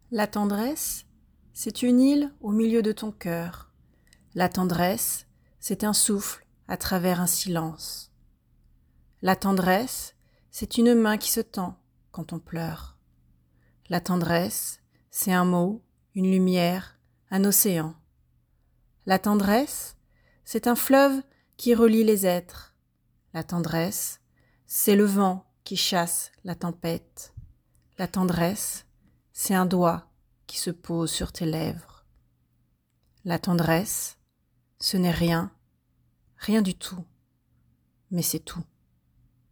La tendresse, c'est une île au milieu de ton cœur. La tendresse, c'est un souffle à travers un silence. La tendresse, c'est une main qui se tend quand on pleure. La tendresse, c'est un mot, une lumière, un océan. La tendresse, c'est un fleuve qui relie les êtres. La tendresse, c'est le vent qui chasse la tempête. La tendresse, c'est un doigt qui se pose sur tes lèvres. La tendresse, ce n'est rien, rien du tout, mais c'est tout.